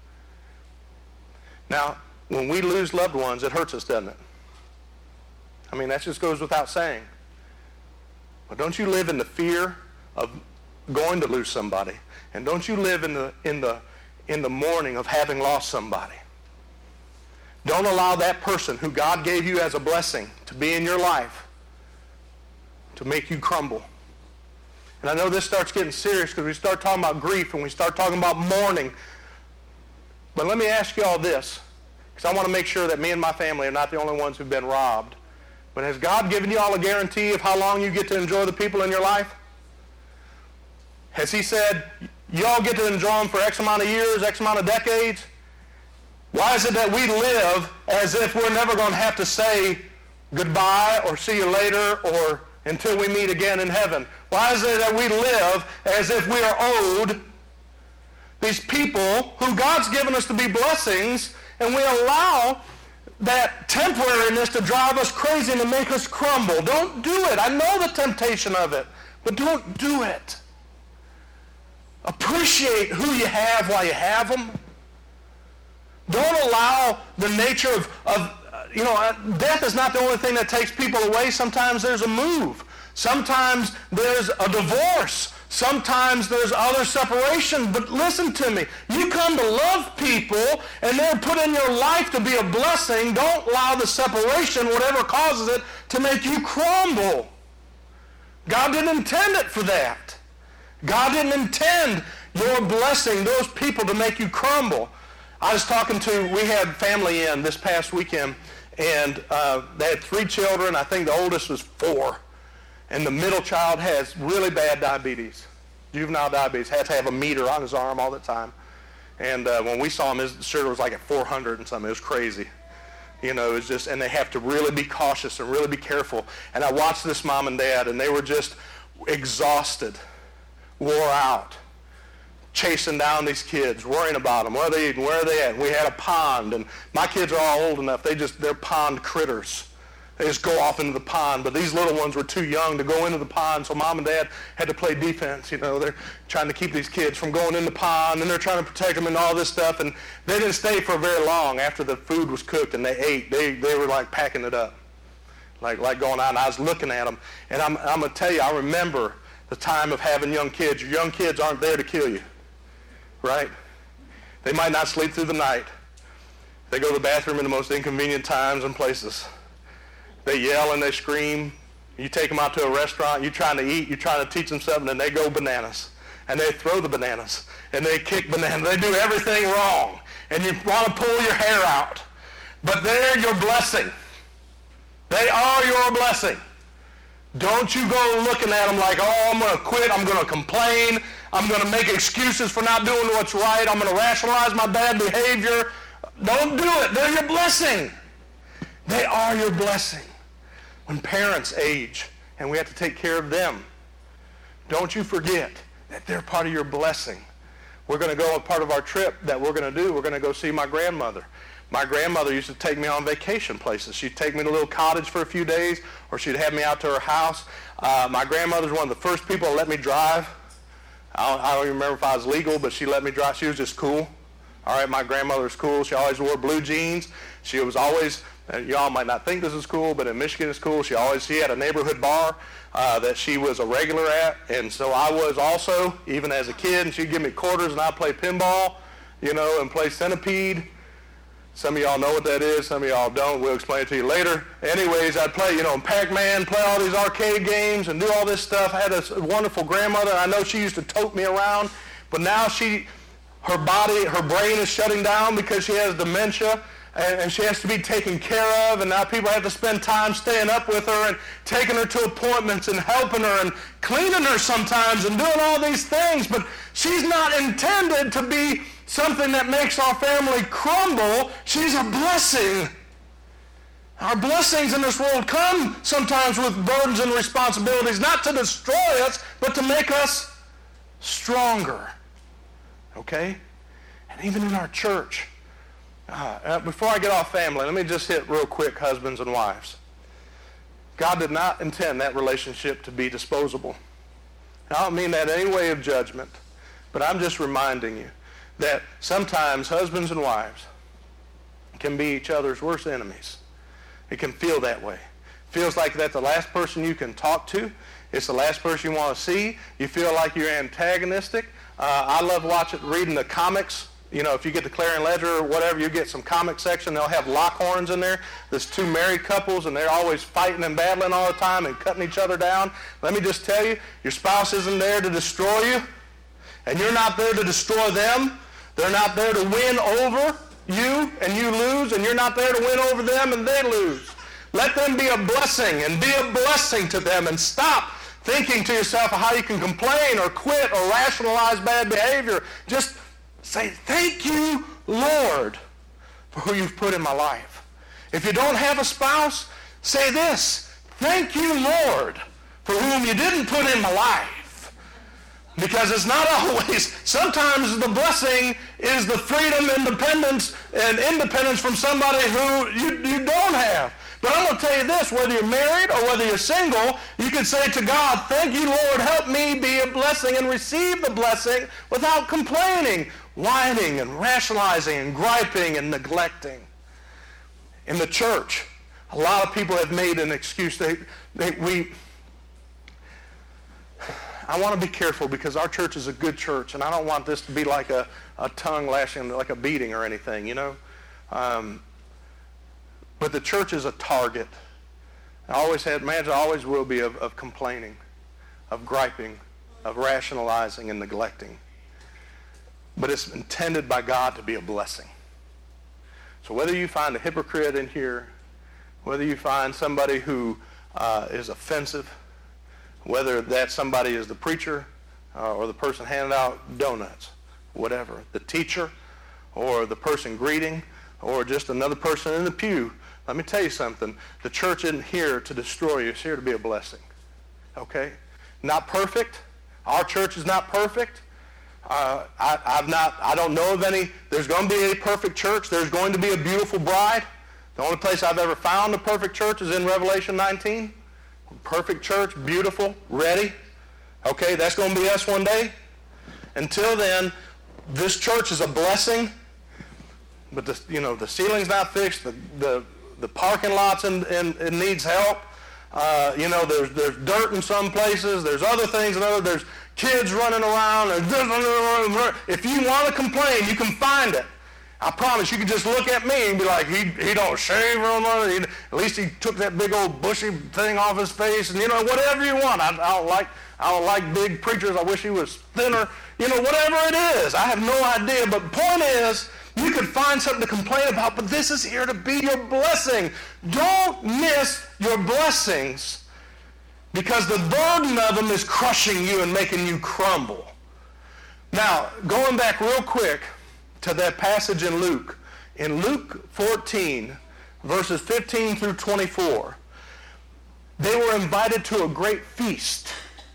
Now, when we lose loved ones, it hurts us, doesn't it? I mean, that just goes without saying. But don't you live in the fear of going to lose somebody, and don't you live in the mourning of having lost somebody. Don't allow that person who God gave you as a blessing to be in your life to make you crumble. And I know this starts getting serious because we start talking about grief and we start talking about mourning. But let me ask you all this, because I want to make sure that me and my family are not the only ones who've been robbed. But has God given you all a guarantee of how long you get to enjoy the people in your life? Has he said, you all get to enjoy them for X amount of years, X amount of decades? Why is it that we live as if we're never going to have to say goodbye or see you later or until we meet again in heaven? Why is it that we live as if we are owed these people who God's given us to be blessings, and we allow that temporariness to drive us crazy and to make us crumble? Don't do it. I know the temptation of it, but don't do it. Appreciate who you have while you have them. Don't allow the nature of death is not the only thing that takes people away. Sometimes there's a move. Sometimes there's a divorce. Sometimes there's other separation, but listen to me. You come to love people and they're put in your life to be a blessing. Don't allow the separation, whatever causes it, to make you crumble. God didn't intend it for that. God didn't intend your blessing, those people, to make you crumble. I was we had family in this past weekend, and they had 3 children. I think the oldest was 4. And the middle child has really bad diabetes, juvenile diabetes. Had to have a meter on his arm all the time. And when we saw him, his sugar was like at 400 and something. It was crazy. You know, it's just, and they have to really be cautious and really be careful. And I watched this mom and dad, and they were just exhausted, wore out, chasing down these kids, worrying about them. What are they eating? Where are they at? And we had a pond, and my kids are all old enough. They're pond critters. They just go off into the pond, but these little ones were too young to go into the pond, so mom and dad had to play defense. You know, they're trying to keep these kids from going in the pond, and they're trying to protect them and all this stuff, and they didn't stay for very long. After the food was cooked and they ate, they were like packing it up, like going out, and I was looking at them, and I'm going to tell you, I remember the time of having young kids. Your young kids aren't there to kill you, right? They might not sleep through the night. They go to the bathroom in the most inconvenient times and places. They yell and they scream. You take them out to a restaurant, you're trying to eat, you're trying to teach them something, and they go bananas. And they throw the bananas, and they kick bananas. They do everything wrong, and you want to pull your hair out. But they're your blessing. They are your blessing. Don't you go looking at them like, oh, I'm going to quit, I'm going to complain, I'm going to make excuses for not doing what's right, I'm going to rationalize my bad behavior. Don't do it. They're your blessing. They are your blessing. When parents age and we have to take care of them, don't you forget that they're part of your blessing. We're going to go, part of our trip that we're going to do, we're going to go see my grandmother. My grandmother used to take me on vacation places. She'd take me to a little cottage for a few days, or she'd have me out to her house. My grandmother's one of the first people to let me drive. I don't even remember if I was legal, but she let me drive. She was just cool. All right, my grandmother was cool. She always wore blue jeans. She was always, y'all might not think this is cool, but in Michigan it's cool. She had a neighborhood bar that she was a regular at, and so I was also, even as a kid, and she'd give me quarters and I'd play pinball, and play centipede. Some of y'all know what that is. Some of y'all don't. We'll explain it to you later. Anyways, I'd play, Pac-Man, play all these arcade games and do all this stuff. I had a wonderful grandmother. I know she used to tote me around, but now her brain is shutting down because she has dementia, and she has to be taken care of, and now people have to spend time staying up with her and taking her to appointments and helping her and cleaning her sometimes and doing all these things, but she's not intended to be something that makes our family crumble. She's a blessing. Our blessings in this world come sometimes with burdens and responsibilities, not to destroy us, but to make us stronger. Okay? And even in our church. Before I get off family, let me just hit real quick husbands and wives. God did not intend that relationship to be disposable. I don't mean that in any way of judgment, but I'm just reminding you that sometimes husbands and wives can be each other's worst enemies. It can feel that way. It feels like that's the last person you can talk to. It's the last person you want to see. You feel like you're antagonistic. I love reading the comics. If you get the Clarion Ledger or whatever, you get some comic section, they'll have Lockhorns in there. There's 2 married couples, and they're always fighting and battling all the time and cutting each other down. Let me just tell you, your spouse isn't there to destroy you, and you're not there to destroy them. They're not there to win over you, and you lose, and you're not there to win over them, and they lose. Let them be a blessing, and be a blessing to them, and stop thinking to yourself how you can complain or quit or rationalize bad behavior. Just say, thank you, Lord, for who you've put in my life. If you don't have a spouse, say this, thank you, Lord, for whom you didn't put in my life. Because it's not always, sometimes the blessing is the freedom, independence from somebody who you don't have. But I'm going to tell you this, whether you're married or whether you're single, you can say to God, thank you, Lord, help me be a blessing and receive the blessing without complaining, whining and rationalizing and griping and neglecting. In the church, a lot of people have made an excuse. I want to be careful because our church is a good church, and I don't want this to be like a tongue lashing, like a beating or anything, you know. But the church is a target. I always will be of complaining, of griping, of rationalizing and neglecting. But it's intended by God to be a blessing. So whether you find a hypocrite in here, whether you find somebody who is offensive, whether that somebody is the preacher or the person handing out donuts, whatever, the teacher or the person greeting or just another person in the pew, let me tell you something. The church isn't here to destroy you. It's here to be a blessing. Okay? Not perfect. Our church is not perfect. I don't know of any. There's going to be a perfect church. There's going to be a beautiful bride. The only place I've ever found a perfect church is in Revelation 19. Perfect church, beautiful, ready. Okay, that's going to be us one day. Until then, this church is a blessing. But the ceiling's not fixed. The parking lot's it needs help. There's dirt in some places. There's other things and there's kids running around. If you want to complain, you can find it. I promise you can just look at me and be like, he don't shave real much. At least he took that big old bushy thing off his face, and whatever you want. I don't like big preachers. I wish he was thinner. Whatever it is. I have no idea. But the point is, you could find something to complain about, but this is here to be your blessing. Don't miss your blessings because the burden of them is crushing you and making you crumble. Now, going back real quick to that passage in Luke 14, verses 15 through 24, they were invited to a great feast.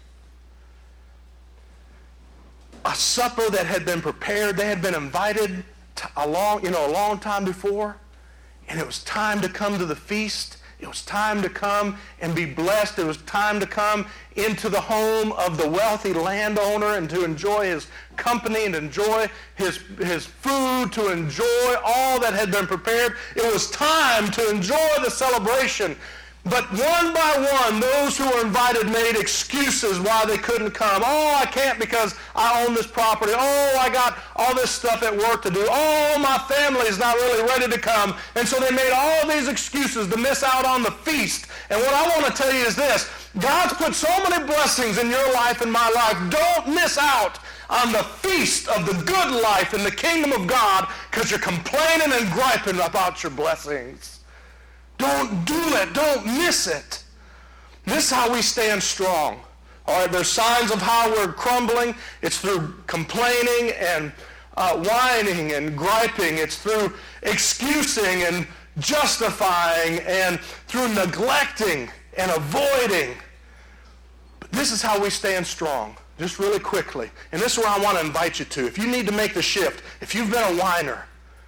A supper that had been prepared. They had been invited a long time before, and it was time to come to the feast. It was time to come and be blessed. It was time to come into the home of the wealthy landowner and to enjoy his company and enjoy his food, to enjoy all that had been prepared. It was time to enjoy the celebration. But one by one, those who were invited made excuses why they couldn't come. Oh, I can't because I own this property. Oh, I got all this stuff at work to do. Oh, my family is not really ready to come. And so they made all these excuses to miss out on the feast. And what I want to tell you is this. God's put so many blessings in your life and my life. Don't miss out on the feast of the good life in the kingdom of God because you're complaining and griping about your blessings. Don't do it. Don't miss it. This is how we stand strong. All right, there's signs of how we're crumbling. It's through complaining and whining and griping. It's through excusing and justifying and through neglecting and avoiding. But this is how we stand strong. Just really quickly. And this is where I want to invite you to. If you need to make the shift, if you've been a whiner,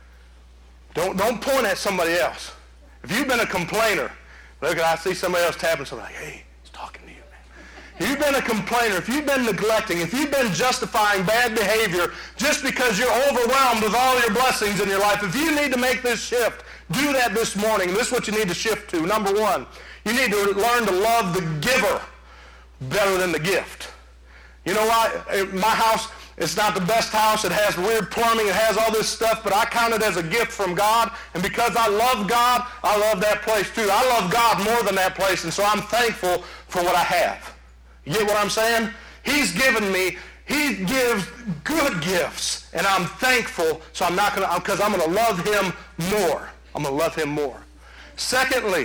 don't point at somebody else. If you've been a complainer, I see somebody else tapping somebody, like, hey, he's talking to you, man. If you've been a complainer, if you've been neglecting, if you've been justifying bad behavior just because you're overwhelmed with all your blessings in your life, if you need to make this shift, do that this morning. This is what you need to shift to. Number one, you need to learn to love the giver better than the gift. You know what? My house, it's not the best house. It has weird plumbing. It has all this stuff, but I count it as a gift from God. And because I love God, I love that place too. I love God more than that place, and so I'm thankful for what I have. You get what I'm saying? He's given me, he gives good gifts, and I'm thankful, so because I'm going to love him more. I'm going to love him more. Secondly,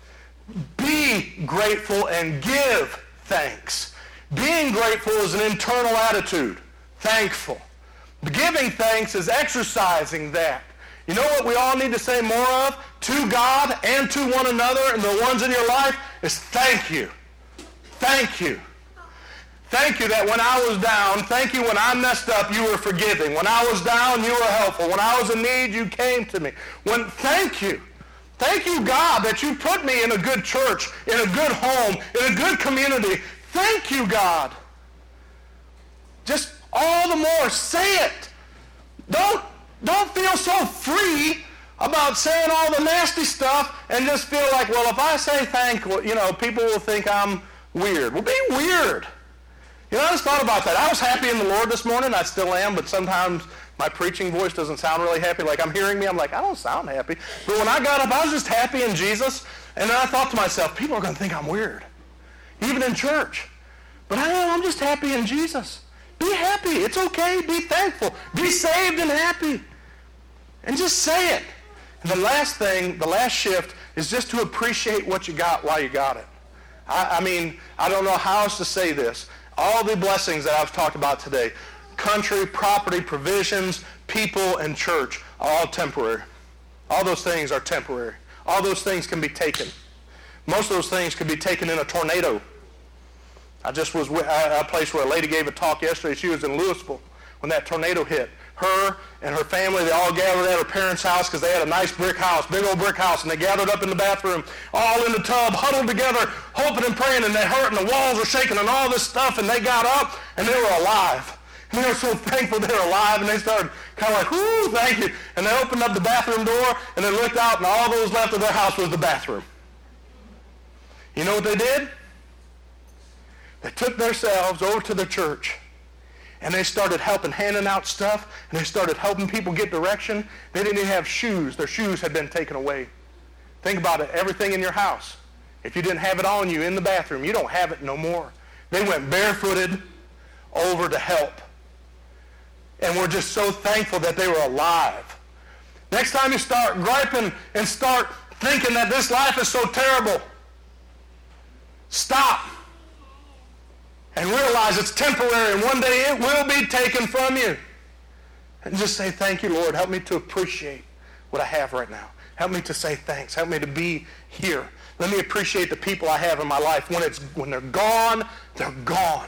be grateful and give thanks. Being grateful is an internal attitude. Thankful. Giving thanks is exercising that. You know what we all need to say more of to God and to one another and the ones in your life is thank you. Thank you. Thank you that when I was down, thank you when I messed up, you were forgiving. When I was down, you were helpful. When I was in need, you came to me. Thank you. Thank you, God, that you put me in a good church, in a good home, in a good community. Thank you, God. Just all the more, say it. Don't feel so free about saying all the nasty stuff and just feel like, well, if I say thank you, people will think I'm weird. Well, be weird. You know, I just thought about that. I was happy in the Lord this morning. I still am, but sometimes my preaching voice doesn't sound really happy. Like I'm hearing me, I'm like, I don't sound happy. But when I got up, I was just happy in Jesus. And then I thought to myself, people are going to think I'm weird, even in church. But I'm just happy in Jesus. Be happy. It's okay. Be thankful. Be saved and happy. And just say it. And the last thing, the last shift, is just to appreciate what you got while you got it. I mean, I don't know how else to say this. All the blessings that I've talked about today, country, property, provisions, people, and church, are all temporary. All those things are temporary. All those things can be taken. Most of those things could be taken in a tornado. I just was at a place where a lady gave a talk yesterday. She was in Louisville when that tornado hit. Her and her family, they all gathered at her parents' house because they had a nice brick house, big old brick house, and they gathered up in the bathroom, all in the tub, huddled together, hoping and praying, and they hurt, and the walls were shaking, and all this stuff, and they got up, and they were alive. And they were so thankful they were alive, and they started kind of like, whoo, thank you. And they opened up the bathroom door, and they looked out, and all that was left of their house was the bathroom. You know what they did? They took themselves over to the church, and they started helping, handing out stuff, and they started helping people get direction. They didn't even have shoes. Their shoes had been taken away. Think about it, everything in your house. If you didn't have it on you in the bathroom, you don't have it no more. They went barefooted over to help. And we're just so thankful that they were alive. Next time you start griping and start thinking that this life is so terrible, stop. And realize it's temporary, and one day it will be taken from you. And just say, thank you, Lord. Help me to appreciate what I have right now. Help me to say thanks. Help me to be here. Let me appreciate the people I have in my life. When they're gone, they're gone.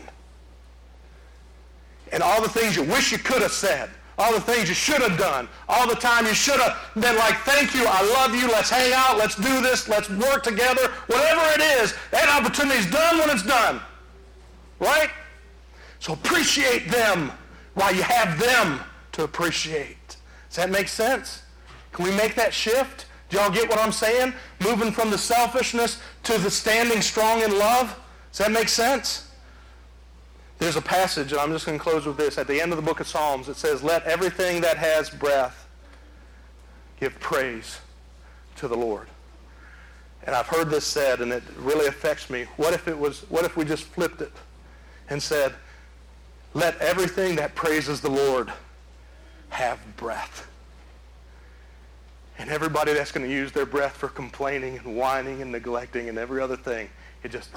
And all the things you wish you could have said, all the things you should have done, all the time you should have been like, thank you, I love you, let's hang out, let's do this, let's work together, whatever it is, that opportunity's done when it's done. Right? So appreciate them while you have them to appreciate. Does that make sense? Can we make that shift? Do y'all get what I'm saying? Moving from the selfishness to the standing strong in love? Does that make sense? There's a passage, and I'm just going to close with this. At the end of the book of Psalms, it says, let everything that has breath give praise to the Lord. And I've heard this said, and it really affects me. What if we just flipped it and said, let everything that praises the Lord have breath. And everybody that's going to use their breath for complaining and whining and neglecting and every other thing, it just,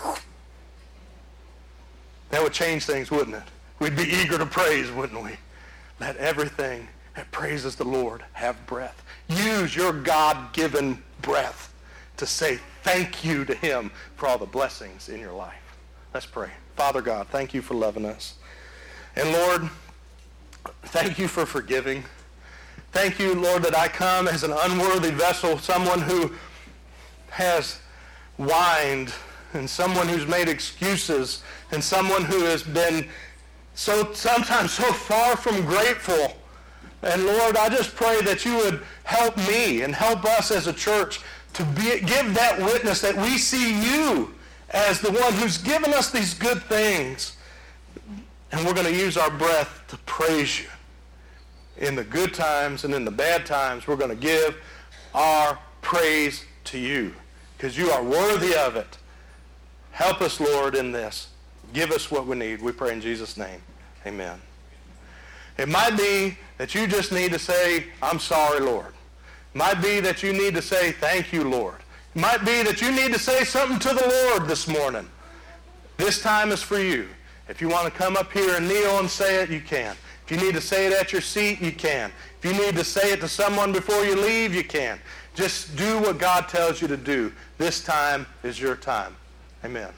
that would change things, wouldn't it? We'd be eager to praise, wouldn't we? Let everything that praises the Lord have breath. Use your God-given breath to say thank you to him for all the blessings in your life. Let's pray. Father God, thank you for loving us. And Lord, thank you for forgiving. Thank you, Lord, that I come as an unworthy vessel, someone who has whined, and someone who's made excuses, and someone who has been sometimes so far from grateful. And Lord, I just pray that you would help me and help us as a church to give that witness that we see you as the one who's given us these good things. And we're going to use our breath to praise you. In the good times and in the bad times, we're going to give our praise to you because you are worthy of it. Help us, Lord, in this. Give us what we need. We pray in Jesus' name. Amen. It might be that you just need to say, I'm sorry, Lord. It might be that you need to say, thank you, Lord. It might be that you need to say something to the Lord this morning. This time is for you. If you want to come up here and kneel and say it, you can. If you need to say it at your seat, you can. If you need to say it to someone before you leave, you can. Just do what God tells you to do. This time is your time. Amen.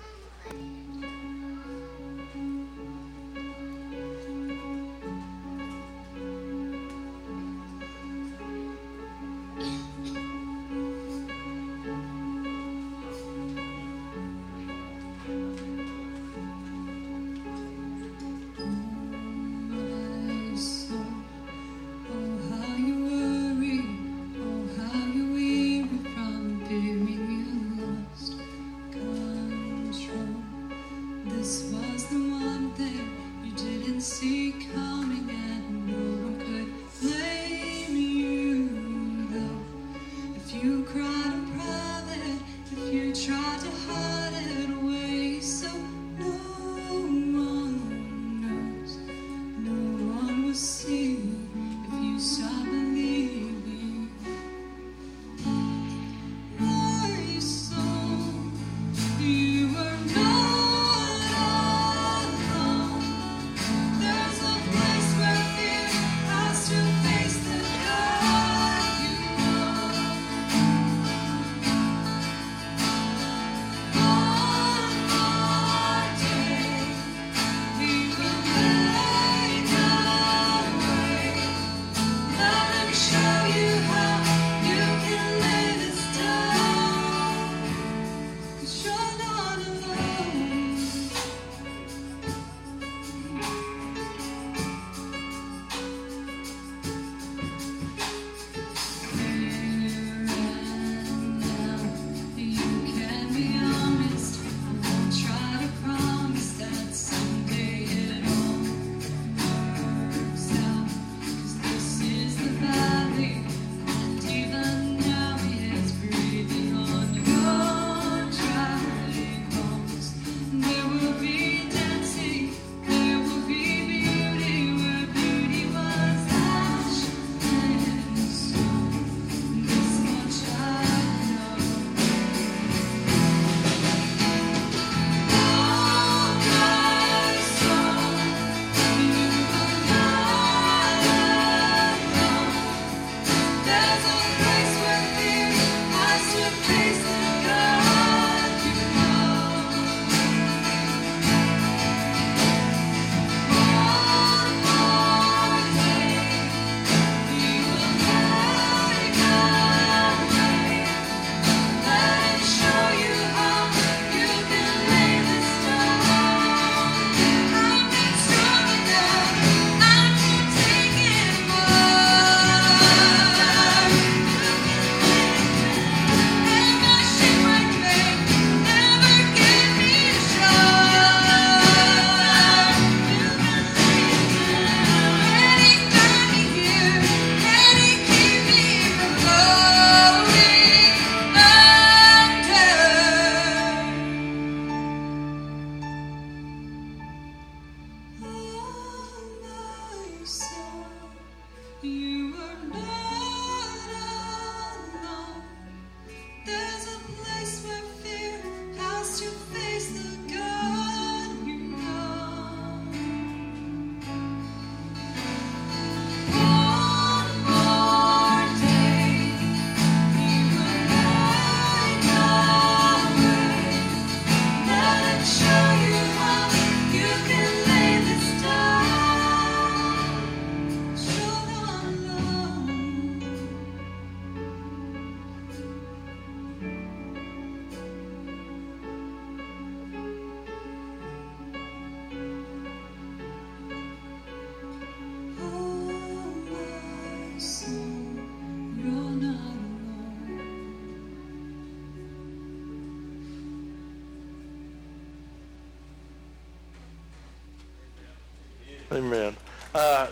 Amen. A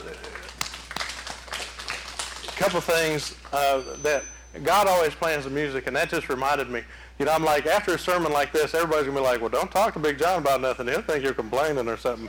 couple things that God always plans the music, and that just reminded me. You know, I'm like, after a sermon like this, everybody's going to be like, well, don't talk to Big John about nothing. He'll think you're complaining or something.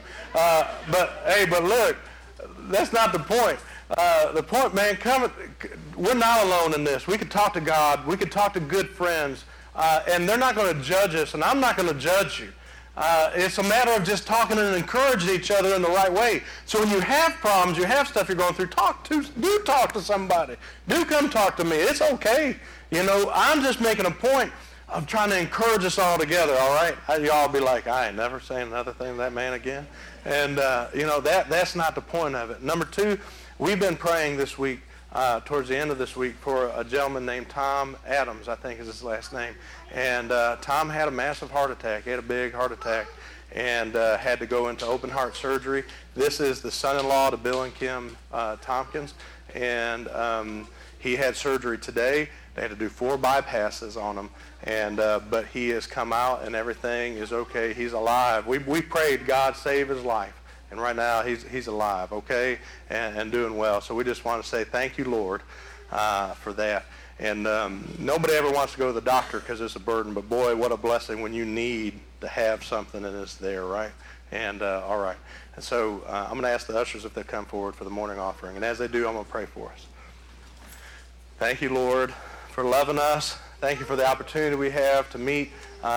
But look, that's not the point. The point, man, we're not alone in this. We could talk to God. We could talk to good friends, and they're not going to judge us, and I'm not going to judge you. It's a matter of just talking and encouraging each other in the right way. So when you have problems, you have stuff you're going through, do talk to somebody. Do come talk to me. It's okay. You know, I'm just making a point of trying to encourage us all together, all right? Y'all be like, I ain't never saying another thing to that man again. And, you know, that's not the point of it. Number two, we've been praying this week, towards the end of this week, for a gentleman named Tom Adams, I think is his last name. And Tom had a massive heart attack. He had a big heart attack and had to go into open heart surgery. This is the son-in-law to Bill and Kim Tompkins. And he had surgery today. They had to do 4 bypasses on him. And but he has come out and everything is okay. He's alive. We prayed God save his life. And right now he's alive, okay, and doing well. So we just want to say thank you, Lord, for that. And nobody ever wants to go to the doctor because it's a burden. But boy, what a blessing when you need to have something and it's there, right? And all right. And so I'm going to ask the ushers if they come forward for the morning offering. And as they do, I'm going to pray for us. Thank you, Lord, for loving us. Thank you for the opportunity we have to meet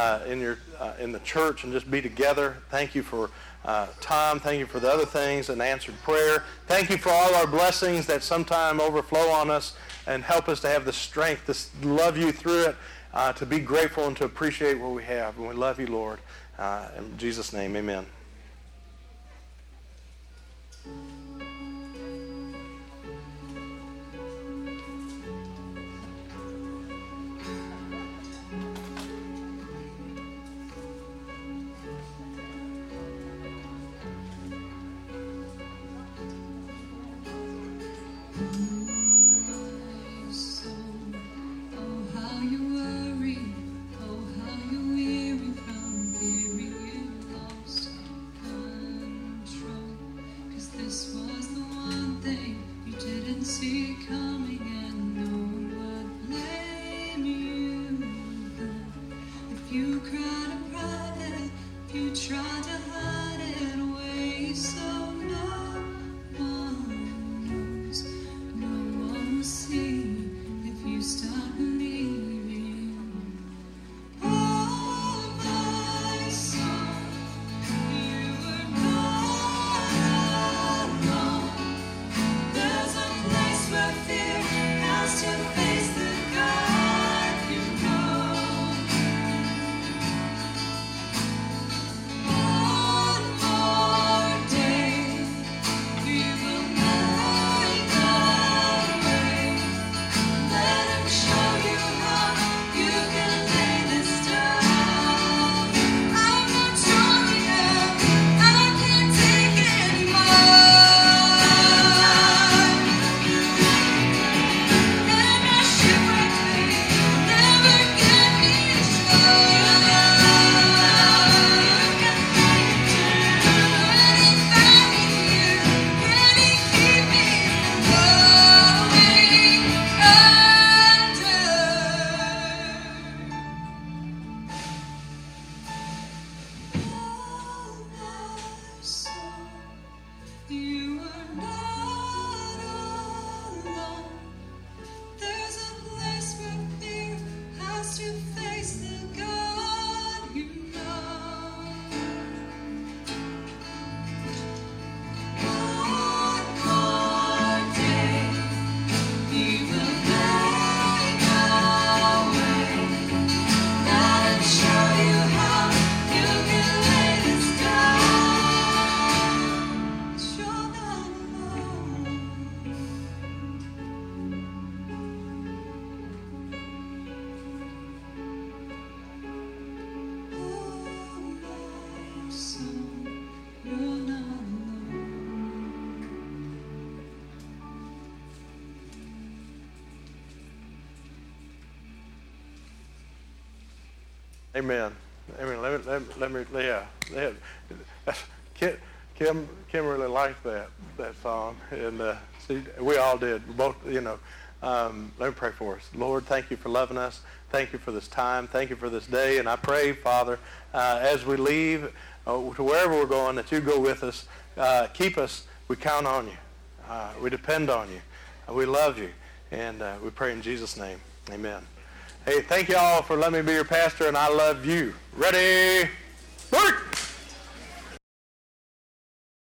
in the church and just be together. Thank you for Tom. Thank you for the other things and answered prayer. Thank you for all our blessings that sometime overflow on us and help us to have the strength to love you through it, to be grateful and to appreciate what we have. And we love you, Lord. In Jesus' name, amen. Amen. Amen. Let me. Yeah. Kim really liked that song, and we all did. Both, let me pray for us. Lord, thank you for loving us. Thank you for this time. Thank you for this day. And I pray, Father, as we leave to wherever we're going, that you go with us. Keep us. We count on you. We depend on you. We love you. And we pray in Jesus' name. Amen. Hey, thank you all for letting me be your pastor, and I love you. Ready? Work!